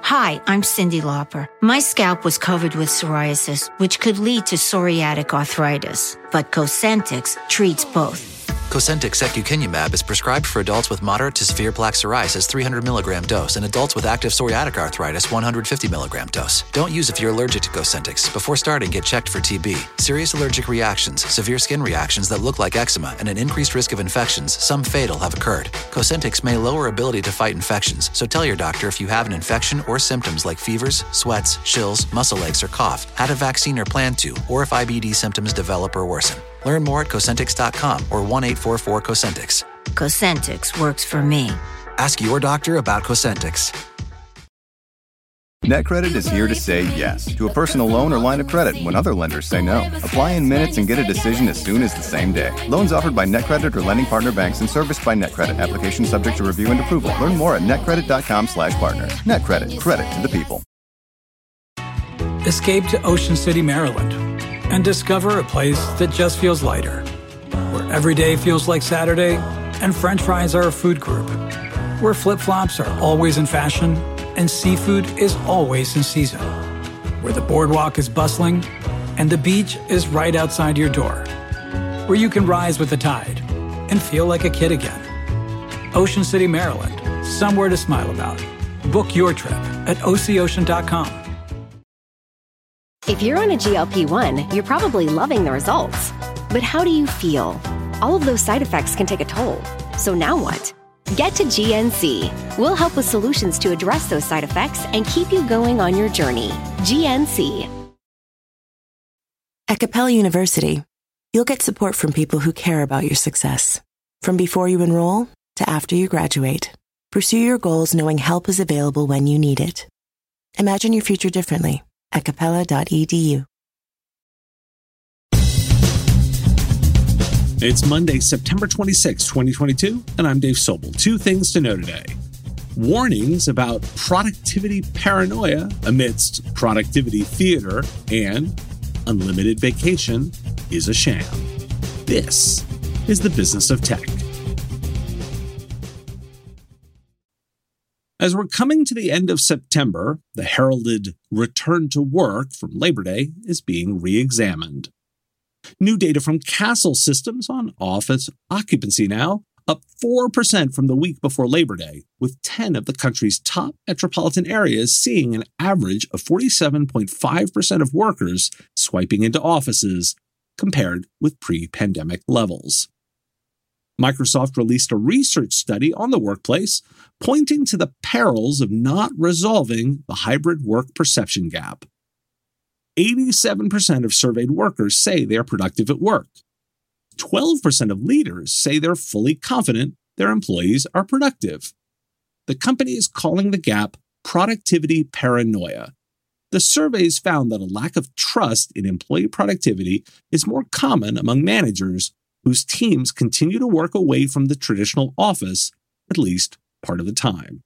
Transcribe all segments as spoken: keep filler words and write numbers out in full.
Hi, I'm Cyndi Lauper. My scalp was covered with psoriasis, which could lead to psoriatic arthritis, but Cosentyx treats both. Cosentyx secukinumab is prescribed for adults with moderate to severe plaque psoriasis three hundred milligram dose and adults with active psoriatic arthritis one hundred fifty milligram dose. Don't use if you're allergic to Cosentyx. Before starting, get checked for T B. Serious allergic reactions, severe skin reactions that look like eczema, and an increased risk of infections, some fatal, have occurred. Cosentyx may lower ability to fight infections, so tell your doctor if you have an infection or symptoms like fevers, sweats, chills, muscle aches, or cough, had a vaccine or plan to, or if I B D symptoms develop or worsen. Learn more at Cosentyx dot com or one eight four four Cosentyx. Cosentyx works for me. Ask your doctor about Cosentyx. NetCredit is here to say yes to a personal loan or line of credit when other lenders say no. Apply in minutes and get a decision as soon as the same day. Loans offered by NetCredit or lending partner banks and serviced by NetCredit. Application subject to review and approval. Learn more at netcredit dot com slash partner. NetCredit. Credit to the people. Escape to Ocean City, Maryland, and discover a place that just feels lighter, where every day feels like Saturday and French fries are a food group, where flip-flops are always in fashion and seafood is always in season, where the boardwalk is bustling and the beach is right outside your door, where you can rise with the tide and feel like a kid again. Ocean City, Maryland, somewhere to smile about. Book your trip at O C ocean dot com. If you're on a G L P one, you're probably loving the results. But how do you feel? All of those side effects can take a toll. So now what? Get to G N C. We'll help with solutions to address those side effects and keep you going on your journey. G N C. At Capella University, you'll get support from people who care about your success. From before you enroll to after you graduate, pursue your goals knowing help is available when you need it. Imagine your future differently at capella dot e d u. It's Monday, September twenty-sixth, twenty twenty-two, and I'm Dave Sobel. Two things to know today. Warnings about productivity paranoia amidst productivity theater, and unlimited vacation is a sham. This is the business of tech. As we're coming to the end of September, the heralded return to work from Labor Day is being re-examined. New data from Kastle Systems on office occupancy now up four percent from the week before Labor Day, with ten of the country's top metropolitan areas seeing an average of forty-seven point five percent of workers swiping into offices, compared with pre-pandemic levels. Microsoft released a research study on the workplace, pointing to the perils of not resolving the hybrid work perception gap. eighty-seven percent of surveyed workers say they are productive at work. twelve percent of leaders say they're fully confident their employees are productive. The company is calling the gap productivity paranoia. The surveys found that a lack of trust in employee productivity is more common among managers whose teams continue to work away from the traditional office at least part of the time.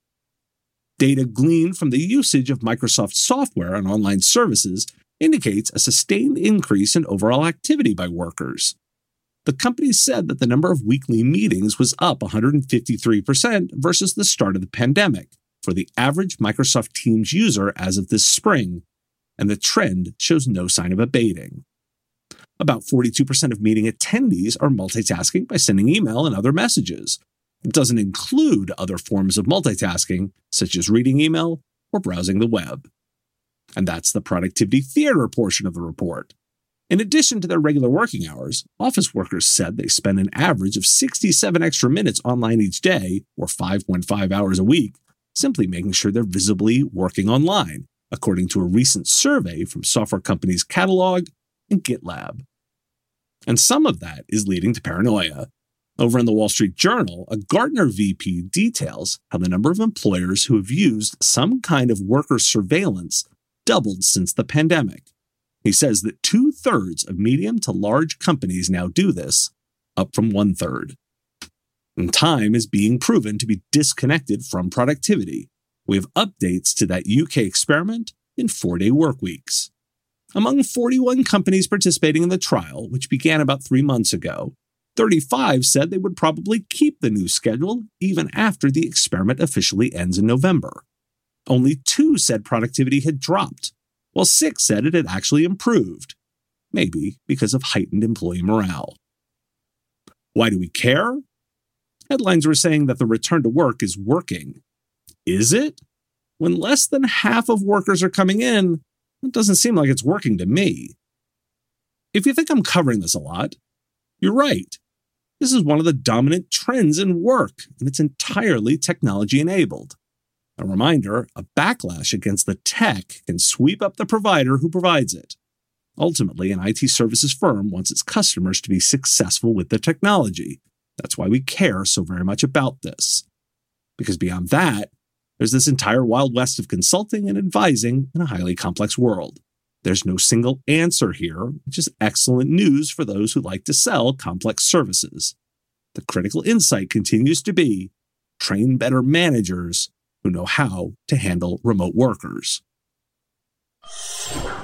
Data gleaned from the usage of Microsoft software and online services indicates a sustained increase in overall activity by workers. The company said that the number of weekly meetings was up one hundred fifty-three percent versus the start of the pandemic for the average Microsoft Teams user as of this spring, and the trend shows no sign of abating. About forty-two percent of meeting attendees are multitasking by sending email and other messages. It doesn't include other forms of multitasking, such as reading email or browsing the web. And that's the productivity theater portion of the report. In addition to their regular working hours, office workers said they spend an average of sixty-seven extra minutes online each day, or five point five hours a week, simply making sure they're visibly working online, according to a recent survey from software companies Catalog and GitLab. And some of that is leading to paranoia. Over in the Wall Street Journal, a Gartner V P details how the number of employers who have used some kind of worker surveillance doubled since the pandemic. He says that two-thirds of medium to large companies now do this, up from one-third. And time is being proven to be disconnected from productivity. We have updates to that U K experiment in four-day work weeks. Among forty-one companies participating in the trial, which began about three months ago, thirty-five said they would probably keep the new schedule even after the experiment officially ends in November. Only two said productivity had dropped, while six said it had actually improved, maybe because of heightened employee morale. Why do we care? Headlines were saying that the return to work is working. Is it? When less than half of workers are coming in, it doesn't seem like it's working to me. If you think I'm covering this a lot, you're right. This is one of the dominant trends in work, and it's entirely technology-enabled. A reminder, a backlash against the tech can sweep up the provider who provides it. Ultimately, an I T services firm wants its customers to be successful with the technology. That's why we care so very much about this. Because beyond that, there's this entire wild west of consulting and advising in a highly complex world. There's no single answer here, which is excellent news for those who like to sell complex services. The critical insight continues to be train better managers who know how to handle remote workers. I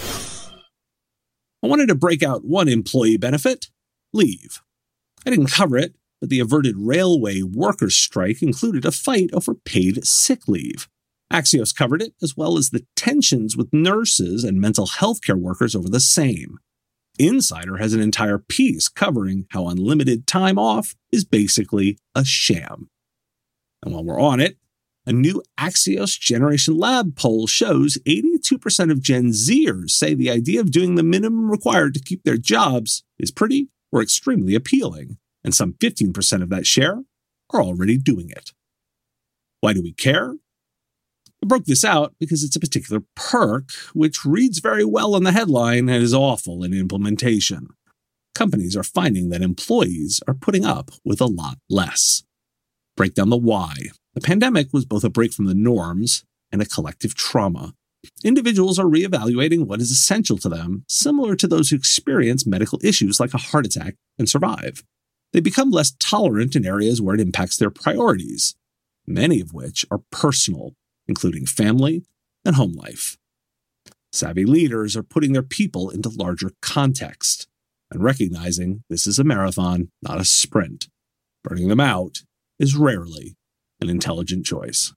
wanted to break out one employee benefit, leave. I didn't cover it, but the averted railway workers' strike included a fight over paid sick leave. Axios covered it, as well as the tensions with nurses and mental health care workers over the same. Insider has an entire piece covering how unlimited time off is basically a sham. And while we're on it, a new Axios Generation Lab poll shows eighty-two percent of Gen Zers say the idea of doing the minimum required to keep their jobs is pretty or extremely appealing, and some fifteen percent of that share are already doing it. Why do we care? I broke this out because it's a particular perk, which reads very well on the headline and is awful in implementation. Companies are finding that employees are putting up with a lot less. Break down the why. The pandemic was both a break from the norms and a collective trauma. Individuals are reevaluating what is essential to them, similar to those who experience medical issues like a heart attack and survive. They become less tolerant in areas where it impacts their priorities, many of which are personal, including family and home life. Savvy leaders are putting their people into larger context and recognizing this is a marathon, not a sprint. Burning them out is rarely an intelligent choice.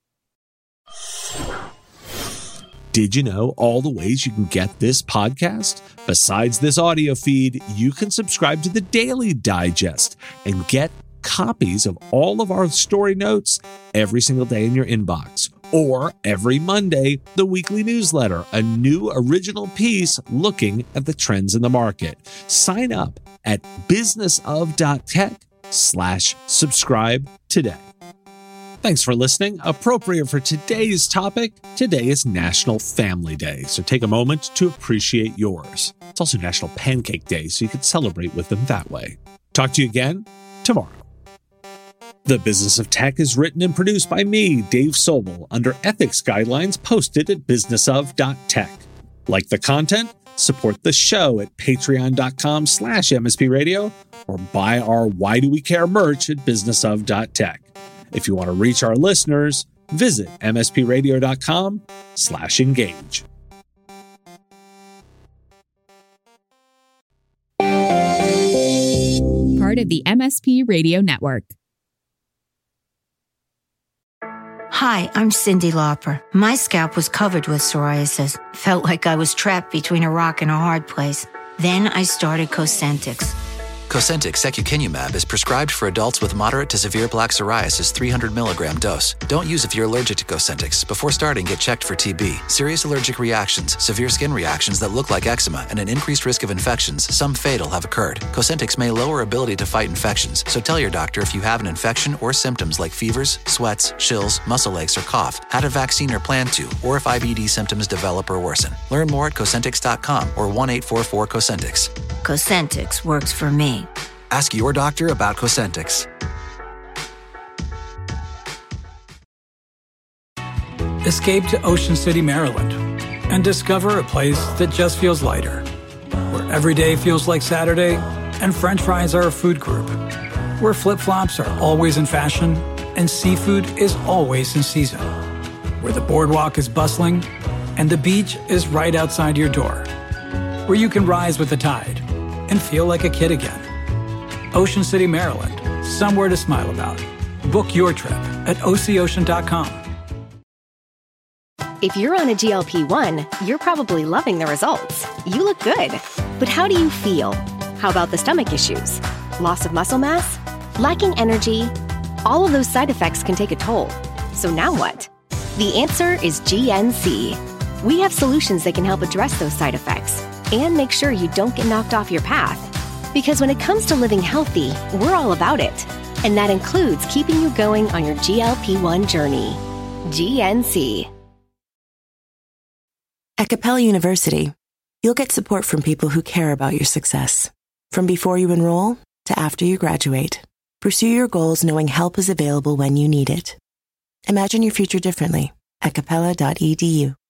Did you know all the ways you can get this podcast? Besides this audio feed, you can subscribe to the Daily Digest and get copies of all of our story notes every single day in your inbox. Or every Monday, the weekly newsletter, a new original piece looking at the trends in the market. Sign up at businessof.tech slash subscribe today. Thanks for listening. Appropriate for today's topic, today is National Family Day, so take a moment to appreciate yours. It's also National Pancake Day, so you can celebrate with them that way. Talk to you again tomorrow. The Business of Tech is written and produced by me, Dave Sobel, under ethics guidelines posted at businessof.tech. Like the content? Support the show at patreon.com slash mspradio or buy our Why Do We Care merch at businessof.tech. If you want to reach our listeners, visit mspradio.com slash engage. Part of the M S P Radio Network. Hi, I'm Cyndi Lauper. My scalp was covered with psoriasis. Felt like I was trapped between a rock and a hard place. Then I started Cosentyx. Cosentyx secukinumab is prescribed for adults with moderate to severe plaque psoriasis three hundred milligram dose. Don't use if you're allergic to Cosentyx. Before starting, get checked for T B. Serious allergic reactions, severe skin reactions that look like eczema, and an increased risk of infections, some fatal, have occurred. Cosentyx may lower ability to fight infections, so tell your doctor if you have an infection or symptoms like fevers, sweats, chills, muscle aches, or cough, had a vaccine or plan to, or if I B D symptoms develop or worsen. Learn more at Cosentyx dot com or one eight four four Cosentyx. Cosentyx works for me. Ask your doctor about Cosentyx. Escape to Ocean City, Maryland, and discover a place that just feels lighter, where every day feels like Saturday and French fries are a food group, where flip-flops are always in fashion and seafood is always in season, where the boardwalk is bustling and the beach is right outside your door, where you can rise with the tide and feel like a kid again. Ocean City, Maryland, somewhere to smile about. Book your trip at O C ocean dot com. If you're on a G L P one, you're probably loving the results. You look good. But how do you feel? How about the stomach issues? Loss of muscle mass? Lacking energy? All of those side effects can take a toll. So now what? The answer is G N C. We have solutions that can help address those side effects and make sure you don't get knocked off your path. Because when it comes to living healthy, we're all about it. And that includes keeping you going on your G L P one journey. G N C. At Capella University, you'll get support from people who care about your success. From before you enroll to after you graduate, pursue your goals knowing help is available when you need it. Imagine your future differently at capella dot e d u.